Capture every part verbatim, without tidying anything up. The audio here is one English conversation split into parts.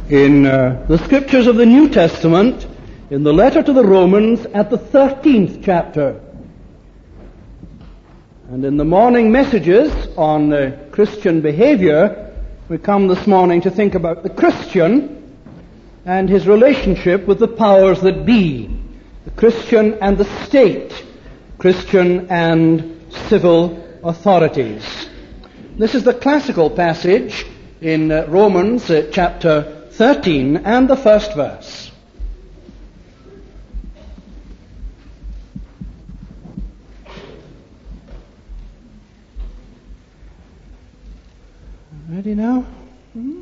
in uh, the scriptures of the New Testament, in the letter to the Romans at the thirteenth chapter. And in the morning messages on uh, Christian behavior, we come this morning to think about the Christian and his relationship with the powers that be, the Christian and the state, Christian and civil authorities. This is the classical passage in uh, Romans uh, chapter thirteen and the first verse. Ready now? Hmm?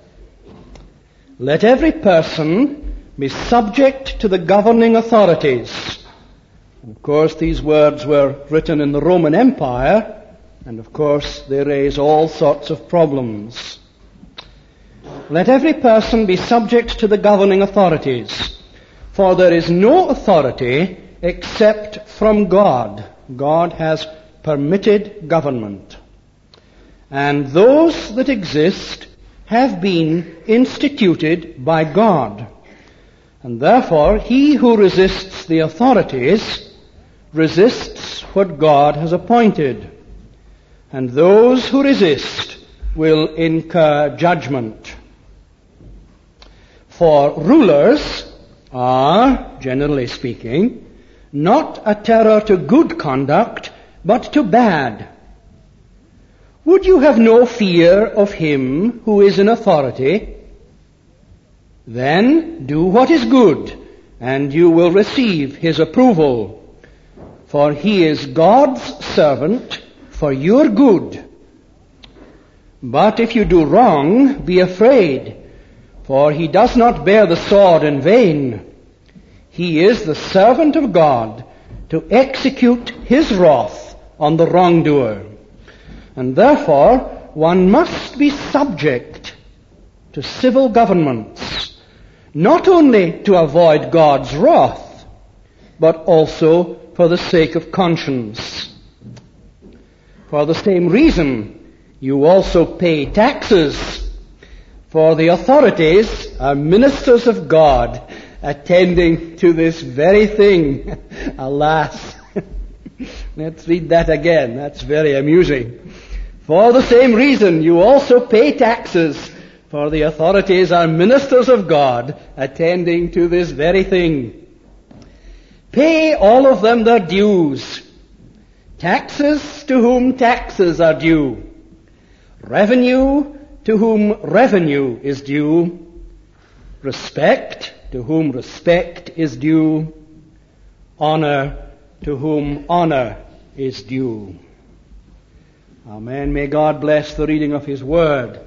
Let every person be subject to the governing authorities. Of course, these words were written in the Roman Empire, and of course they raise all sorts of problems. Let every person be subject to the governing authorities, for there is no authority except from God. God has permitted government. And those that exist have been instituted by God. And therefore, he who resists the authorities resists what God has appointed. And those who resist will incur judgment. For rulers are, generally speaking, not a terror to good conduct, but to bad. Would you have no fear of him who is in authority? Then do what is good, and you will receive his approval. For he is God's servant for your good. But if you do wrong, be afraid, for he does not bear the sword in vain. He is the servant of God to execute his wrath on the wrongdoer. And therefore, one must be subject to civil governments, not only to avoid God's wrath, but also for the sake of conscience. For the same reason, you also pay taxes, for the authorities are ministers of God, attending to this very thing. Alas. Let's read that again. That's very amusing. For the same reason, you also pay taxes, for the authorities are ministers of God, attending to this very thing. Pay all of them their dues. Taxes to whom taxes are due. Revenue to whom revenue is due. Respect to whom respect is due. Honor to whom honor is due. Amen. May God bless the reading of his word.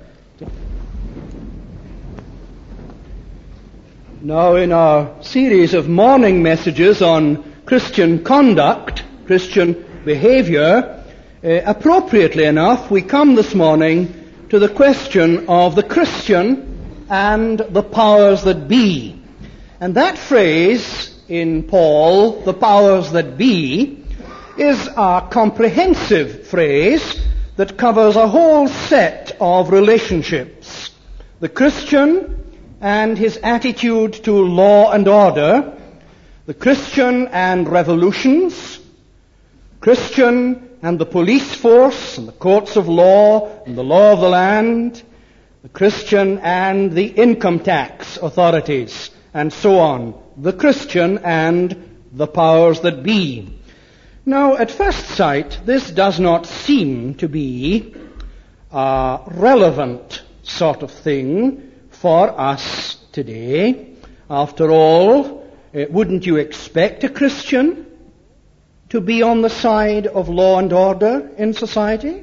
Now, in our series of morning messages on Christian conduct, Christian behavior, uh, appropriately enough, we come this morning to the question of the Christian and the powers that be. And that phrase in Paul, the powers that be, is a comprehensive phrase that covers a whole set of relationships. The Christian and his attitude to law and order, the Christian and revolutions, Christian and the police force and the courts of law and the law of the land, the Christian and the income tax authorities, and so on. The Christian and the powers that be. Now, at first sight, this does not seem to be a relevant sort of thing for us today. After all, uh, wouldn't you expect a Christian to be on the side of law and order in society?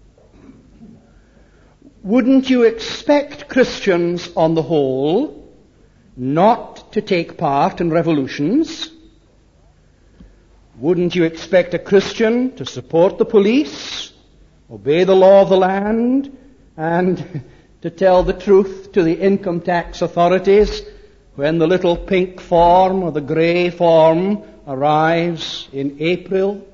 Wouldn't you expect Christians on the whole not to take part in revolutions? Wouldn't you expect a Christian to support the police, obey the law of the land, and to tell the truth to the income tax authorities when the little pink form or the grey form arrives in April?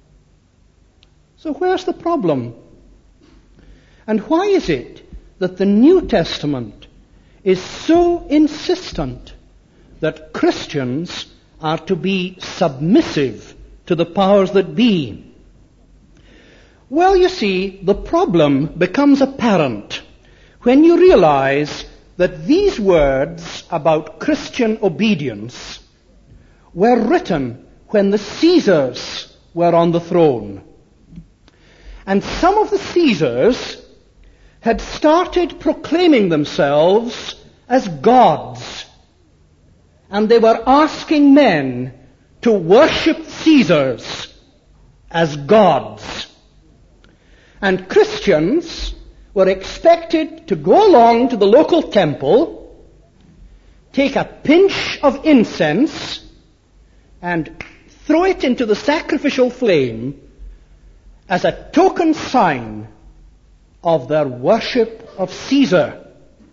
So where's the problem? And why is it that the New Testament is so insistent that Christians are to be submissive to the powers that be? Well, you see, the problem becomes apparent when you realize that these words about Christian obedience were written when the Caesars were on the throne. And some of the Caesars had started proclaiming themselves as gods. And they were asking men to worship Caesars as gods. And Christians were expected to go along to the local temple, take a pinch of incense, and throw it into the sacrificial flame as a token sign of their worship of Caesar.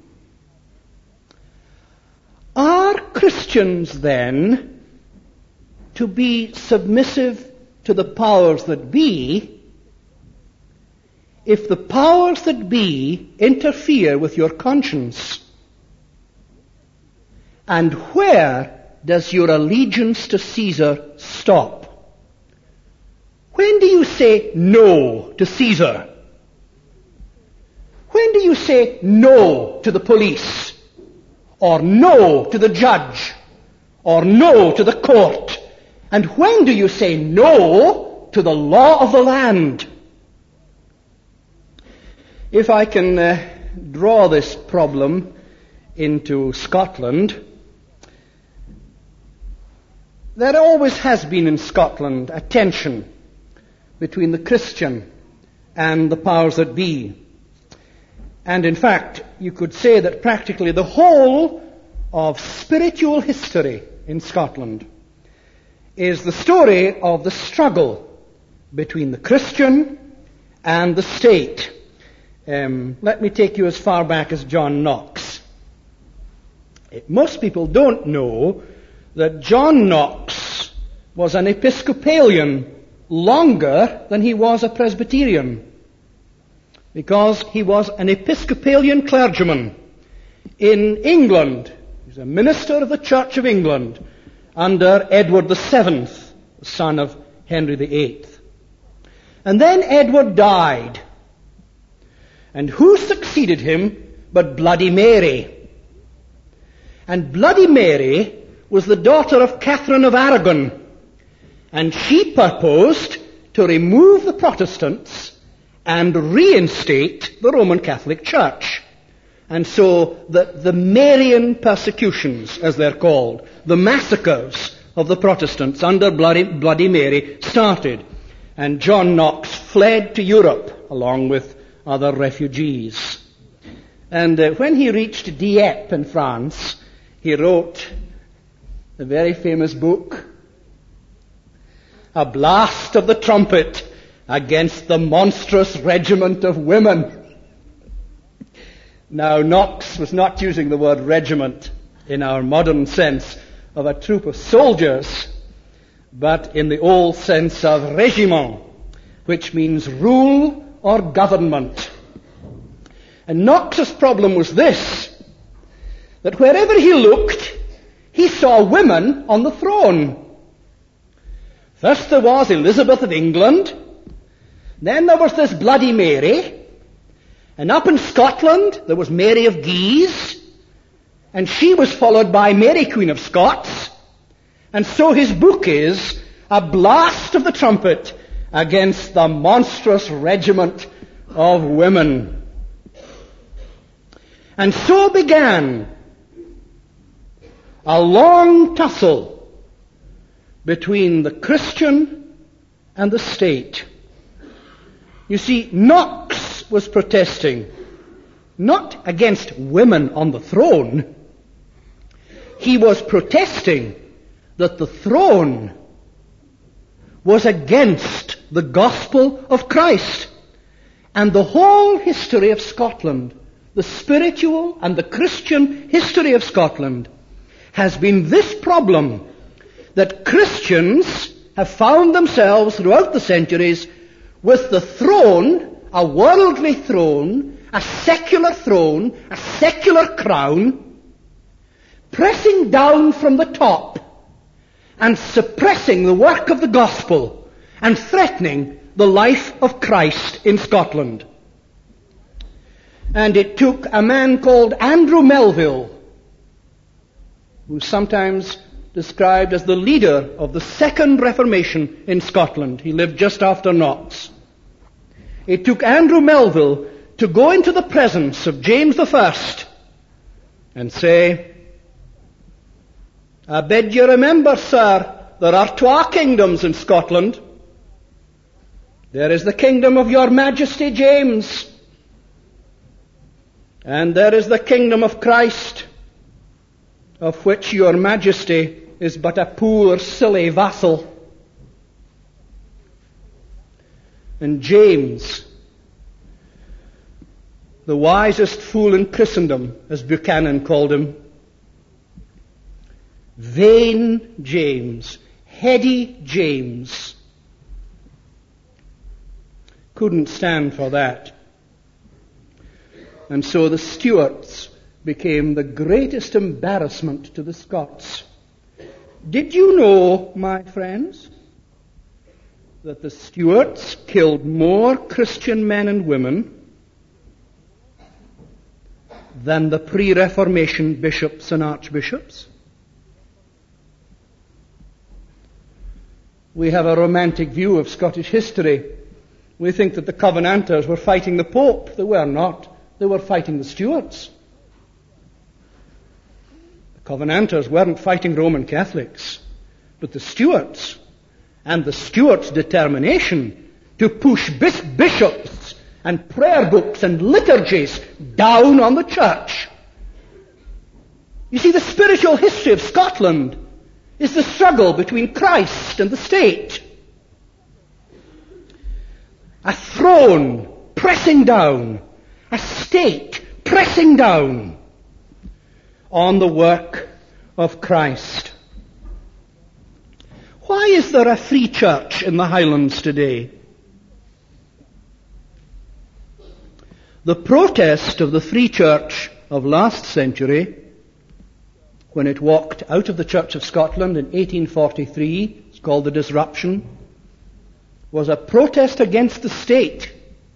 Are Christians then to be submissive to the powers that be if the powers that be interfere with your conscience? And where does your allegiance to Caesar stop? When do you say no to Caesar? When do you say no to the police? Or no to the judge? Or no to the court? And when do you say no to the law of the land? If I can uh, draw this problem into Scotland, there always has been in Scotland a tension between the Christian and the powers that be. And in fact, you could say that practically the whole of spiritual history in Scotland is the story of the struggle between the Christian and the state. Um, let me take you as far back as John Knox. Most people don't know that John Knox was an Episcopalian longer than he was a Presbyterian, because he was an Episcopalian clergyman in England. He was a minister of the Church of England under Edward the Seventh, the son of Henry the Eighth. And then Edward died. And who succeeded him but Bloody Mary? And Bloody Mary was the daughter of Catherine of Aragon. And she purposed to remove the Protestants and reinstate the Roman Catholic Church. And so the, the Marian persecutions, as they're called, the massacres of the Protestants under Bloody, Bloody Mary started. And John Knox fled to Europe along with other refugees. And uh, when he reached Dieppe in France, he wrote the very famous book, A Blast of the Trumpet Against the Monstrous Regiment of Women. Now, Knox was not using the word regiment in our modern sense of a troop of soldiers, but in the old sense of régiment, which means rule or government. And Knox's problem was this, that wherever he looked, he saw women on the throne. First there was Elizabeth of England, then there was this Bloody Mary, and up in Scotland there was Mary of Guise, and she was followed by Mary Queen of Scots. And so his book is A Blast of the Trumpet Against the Monstrous Regiment of Women. And so began a long tussle between the Christian and the state. You see, Knox was protesting not against women on the throne. He was protesting that the throne was against the gospel of Christ. And the whole history of Scotland, the spiritual and the Christian history of Scotland, has been this problem, that Christians have found themselves throughout the centuries with the throne, a worldly throne, a secular throne, a secular crown, pressing down from the top and suppressing the work of the gospel and threatening the life of Christ in Scotland. And it took a man called Andrew Melville, who's sometimes described as the leader of the Second Reformation in Scotland. He lived just after Knox. It took Andrew Melville to go into the presence of James the First and say, "I bid you remember, sir, there are twa kingdoms in Scotland. There is the kingdom of your Majesty James, and there is the kingdom of Christ, of which your Majesty is but a poor, silly vassal." And James, the wisest fool in Christendom, as Buchanan called him, vain James, heady James, couldn't stand for that. And so the Stuarts became the greatest embarrassment to the Scots. Did you know, my friends, that the Stuarts killed more Christian men and women than the pre-Reformation bishops and archbishops? We have a romantic view of Scottish history. We think that the Covenanters were fighting the Pope. They were not. They were fighting the Stuarts. The Covenanters weren't fighting Roman Catholics, but the Stuarts, and the Stuarts' determination to push bis- bishops and prayer books and liturgies down on the church. You see, the spiritual history of Scotland is the struggle between Christ and the state. A throne pressing down, a state pressing down on the work of Christ. Why is there a free church in the Highlands today? The protest of the free church of last century, when it walked out of the Church of Scotland in eighteen forty-three, it's called the Disruption, was a protest against the state.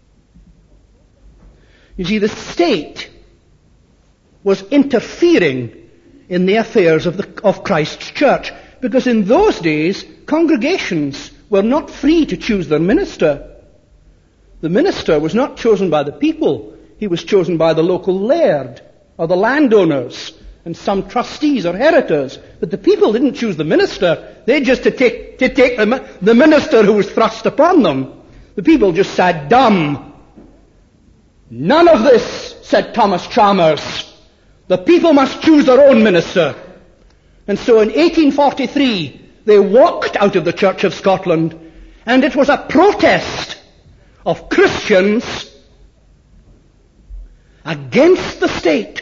You see, the state was interfering in the affairs of, the, of Christ's church, because in those days, congregations were not free to choose their minister. The minister was not chosen by the people. He was chosen by the local laird or the landowners and some trustees or heritors. But the people didn't choose the minister. They just to take, to take the, the minister who was thrust upon them. The people just sat dumb. "None of this," said Thomas Chalmers. "The people must choose their own minister." And so in eighteen forty-three, they walked out of the Church of Scotland, and it was a protest of Christians against the state.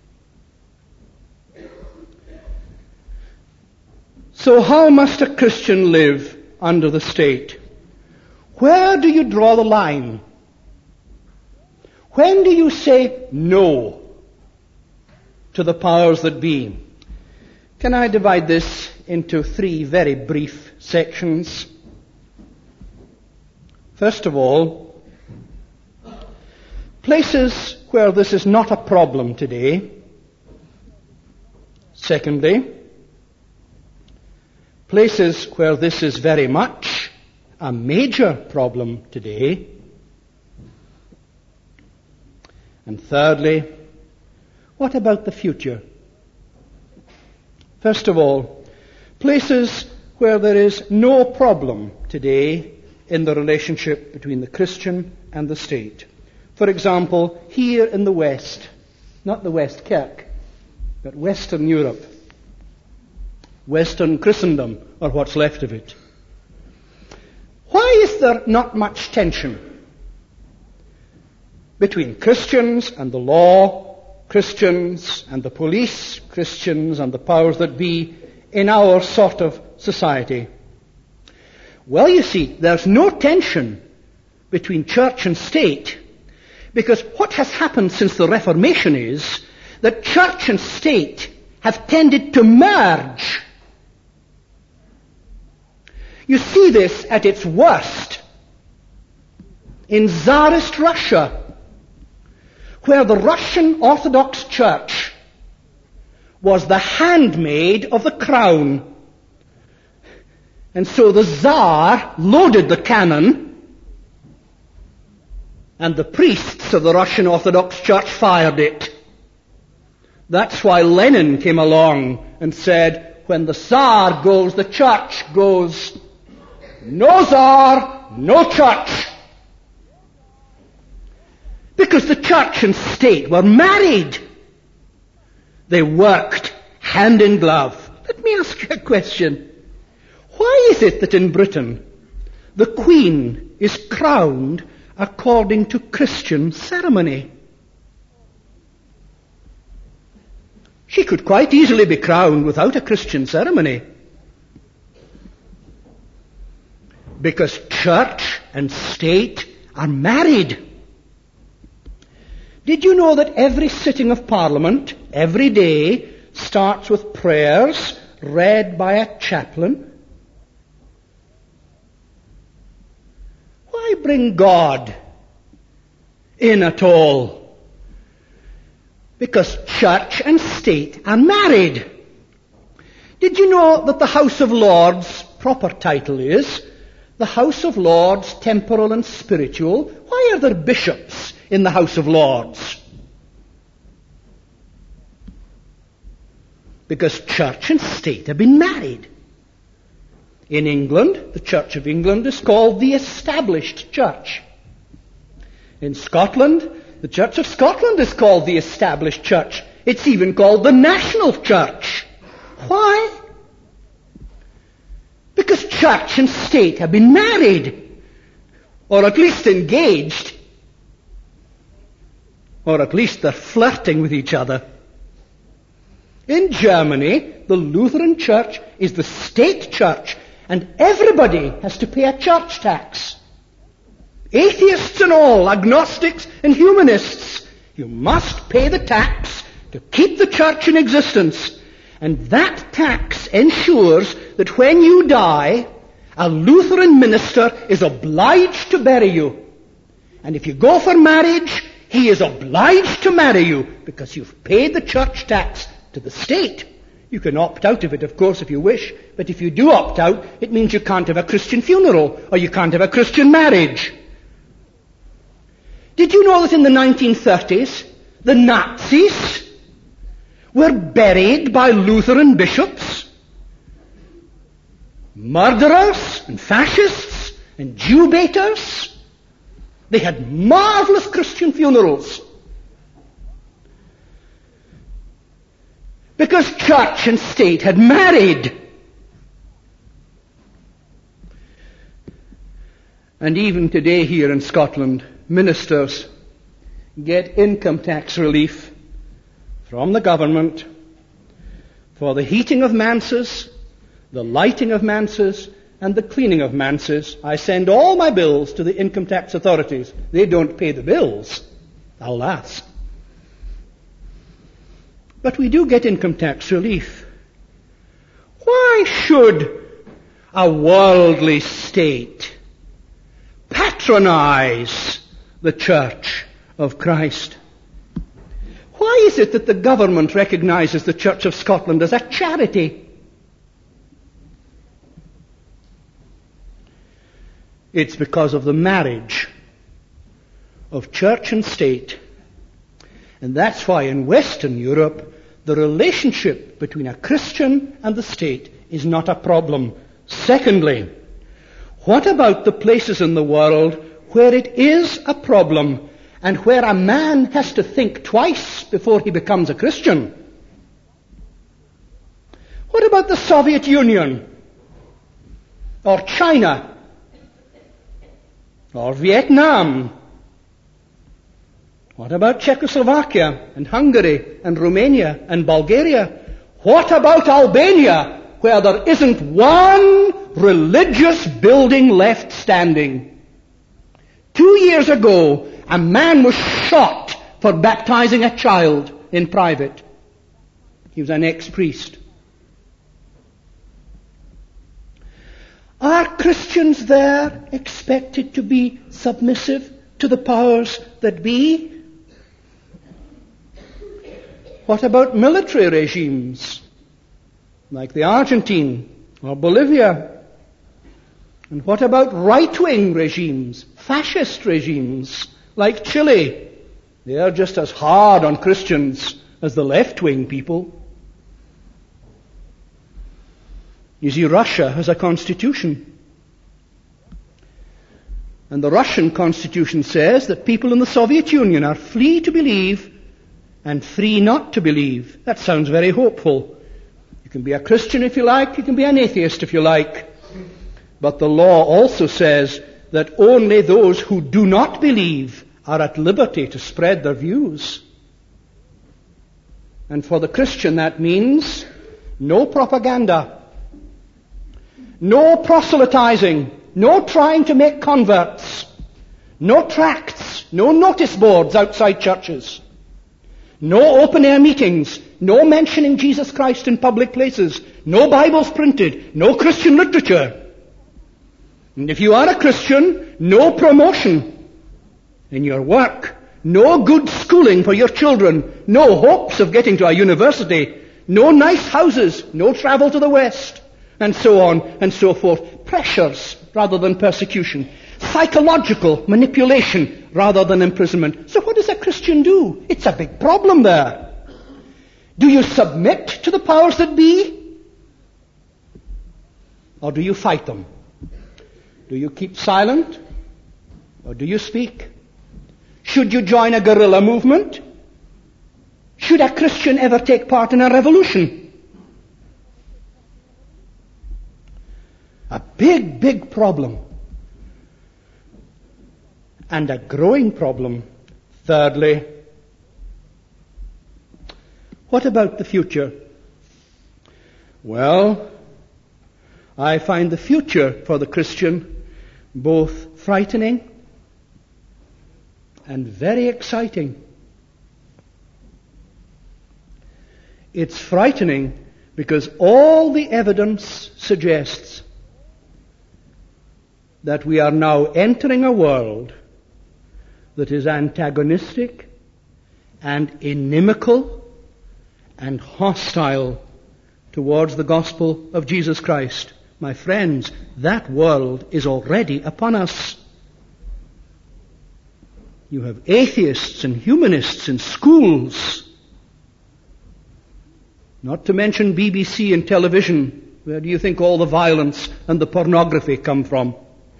So how must a Christian live under the state? Where do you draw the line? When do you say no to the powers that be? Can I divide this into three very brief sections? First of all, places where this is not a problem today. Secondly, places where this is very much a major problem today. And thirdly, what about the future? First of all, places where there is no problem today in the relationship between the Christian and the state. For example, here in the West, not the West Kirk, but Western Europe, Western Christendom, or what's left of it. Why is there not much tension between Christians and the law, Christians and the police, Christians and the powers that be in our sort of society? Well, you see, there's no tension between church and state Because what has happened since the Reformation is that church and state have tended to merge. You see this at its worst in Tsarist Russia, where the Russian Orthodox Church was the handmaid of the crown. And so the Tsar loaded the cannon, and the priests of the Russian Orthodox Church fired it. That's why Lenin came along and said, when the Tsar goes, the church goes. No Tsar, no church. Because the church and state were married. They worked hand in glove. Let me ask you a question. Why is it that in Britain the Queen is crowned according to Christian ceremony? She could quite easily be crowned without a Christian ceremony. Because church and state are married. Did you know that every sitting of Parliament, every day, starts with prayers read by a chaplain? Why bring God in at all? Because church and state are married. Did you know that the House of Lords' proper title is the House of Lords Temporal and Spiritual? Why are there bishops in the House of Lords? Because church and state have been married. In England, the Church of England is called the Established Church. In Scotland, the Church of Scotland is called the Established Church. It's even called the National Church. Why? Because church and state have been married, or at least engaged, or at least they're flirting with each other. In Germany, the Lutheran Church is the state church, and everybody has to pay a church tax. Atheists and all, agnostics and humanists, you must pay the tax to keep the church in existence. And that tax ensures that when you die, a Lutheran minister is obliged to bury you. And if you go for marriage, he is obliged to marry you because you've paid the church tax to the state. You can opt out of it, of course, if you wish. But if you do opt out, it means you can't have a Christian funeral or you can't have a Christian marriage. Did you know that in the nineteen thirties, the Nazis were buried by Lutheran bishops? Murderers and fascists and Jew baiters. They had marvelous Christian funerals. Because church and state had married. And even today here in Scotland, ministers get income tax relief from the government for the heating of manses, the lighting of manses, and the cleaning of manses. I send all my bills to the income tax authorities. They don't pay the bills, alas. But we do get income tax relief. Why should a worldly state patronize the Church of Christ? Why is it that the government recognizes the Church of Scotland as a charity? It's because of the marriage of church and state. And that's why in Western Europe, the relationship between a Christian and the state is not a problem. Secondly, what about the places in the world where it is a problem and where a man has to think twice before he becomes a Christian? What about the Soviet Union? Or China? Or Vietnam? What about Czechoslovakia and Hungary and Romania and Bulgaria? What about Albania, where there isn't one religious building left standing? Two years ago, a man was shot for baptizing a child in private. He was an ex-priest. Are Christians there expected to be submissive to the powers that be? What about military regimes like the Argentine or Bolivia? And what about right-wing regimes, fascist regimes like Chile? They are just as hard on Christians as the left-wing people. You see, Russia has a constitution. And the Russian constitution says that people in the Soviet Union are free to believe and free not to believe. That sounds very hopeful. You can be a Christian if you like, you can be an atheist if you like. But the law also says that only those who do not believe are at liberty to spread their views. And for the Christian that means no propaganda, no proselytizing, no trying to make converts, no tracts, no notice boards outside churches, no open-air meetings, no mentioning Jesus Christ in public places, no Bibles printed, no Christian literature. And if you are a Christian, no promotion in your work, no good schooling for your children, no hopes of getting to a university, no nice houses, no travel to the West, and so on and so forth. Pressures rather than persecution. Psychological manipulation rather than imprisonment. So what does a Christian do? It's a big problem there. Do you submit to the powers that be? Or do you fight them? Do you keep silent? Or do you speak? Should you join a guerrilla movement? Should a Christian ever take part in a revolution? A big, big problem. And a growing problem. Thirdly, what about the future? Well, I find the future for the Christian both frightening and very exciting. It's frightening because all the evidence suggests that we are now entering a world that is antagonistic and inimical and hostile towards the gospel of Jesus Christ. My friends, that world is already upon us. You have atheists and humanists in schools, not to mention B B C and television. Where do you think all the violence and the pornography come from?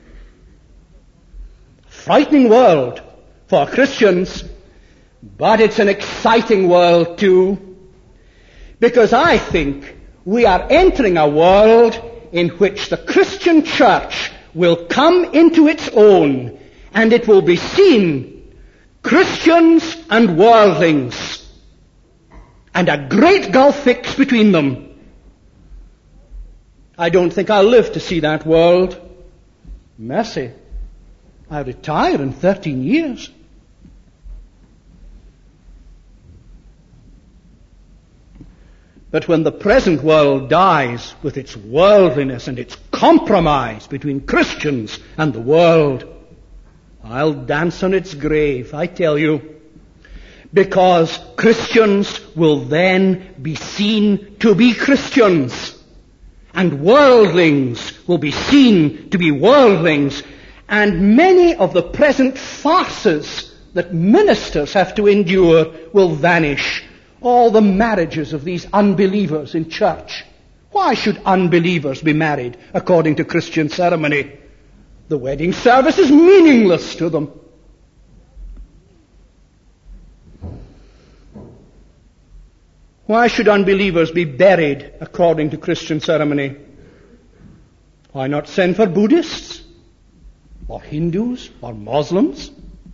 Frightening world for Christians, but it's an exciting world too, because I think we are entering a world in which the Christian church will come into its own, and it will be seen Christians and worldlings, and a great gulf fixed between them. I don't think I'll live to see that world. Mercy. I retire in thirteen years. But when the present world dies with its worldliness and its compromise between Christians and the world, I'll dance on its grave, I tell you. Because Christians will then be seen to be Christians. And worldlings will be seen to be worldlings. And many of the present farces that ministers have to endure will vanish. All the marriages of these unbelievers in church. Why should unbelievers be married according to Christian ceremony? The wedding service is meaningless to them. Why should unbelievers be buried according to Christian ceremony? Why not send for Buddhists? Or Hindus? Or Muslims?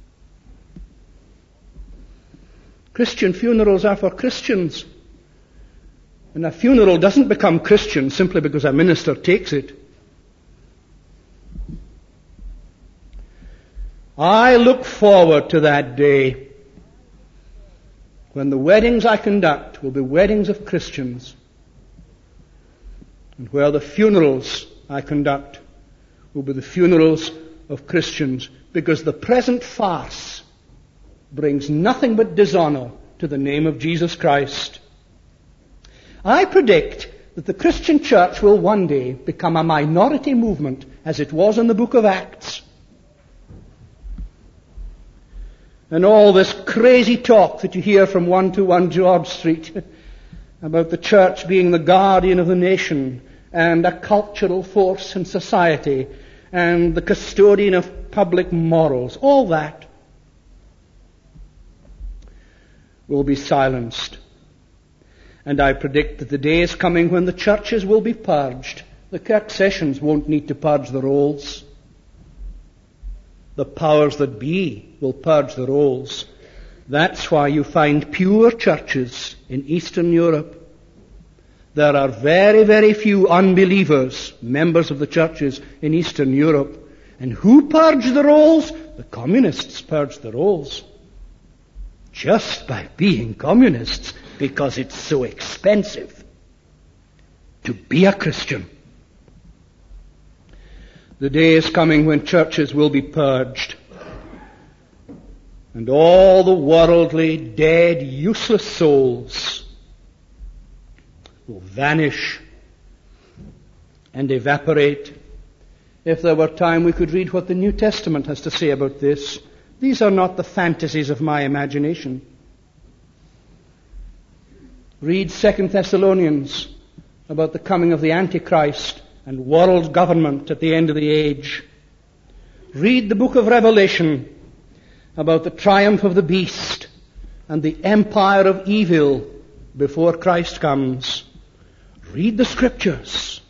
Christian funerals are for Christians. And a funeral doesn't become Christian simply because a minister takes it. I look forward to that day when the weddings I conduct will be weddings of Christians, and where the funerals I conduct will be the funerals of Christians, because the present farce brings nothing but dishonor to the name of Jesus Christ. I predict that the Christian church will one day become a minority movement, as it was in the book of Acts. And all this crazy talk that you hear from one to one George Street about the church being the guardian of the nation and a cultural force in society and the custodian of public morals, all that will be silenced. And I predict that the day is coming when the churches will be purged. The Kirk sessions won't need to purge the rolls. The powers that be will purge the rolls. That's why you find pure churches in Eastern Europe. There are very, very few unbelievers, members of the churches in Eastern Europe. And who purged the rolls? The communists purged the rolls. Just by being communists, because it's so expensive to be a Christian. The day is coming when churches will be purged, and all the worldly, dead, useless souls will vanish and evaporate. If there were time, we could read what the New Testament has to say about this. These are not the fantasies of my imagination. Read Second Thessalonians about the coming of the Antichrist and world government at the end of the age. Read the book of Revelation about the triumph of the beast and the empire of evil before Christ comes. Read the scriptures.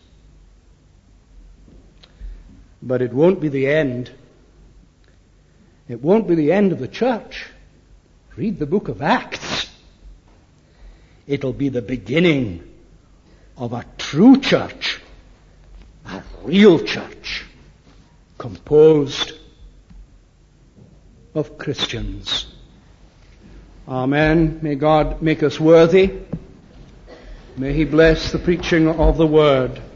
But it won't be the end. It won't be the end of the church. Read the book of Acts. It'll be the beginning of a true church, a real church, composed of Christians. Amen. May God make us worthy. May He bless the preaching of the Word.